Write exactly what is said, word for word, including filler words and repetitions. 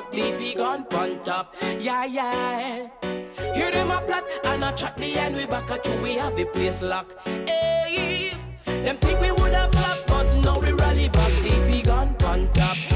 back, D P gun pon top. Yeah, yeah. Hear them a plot and a chat the end. We back at you, we have the place locked. Hey, them think we would have flop, but now we rally back, D P gun pon top.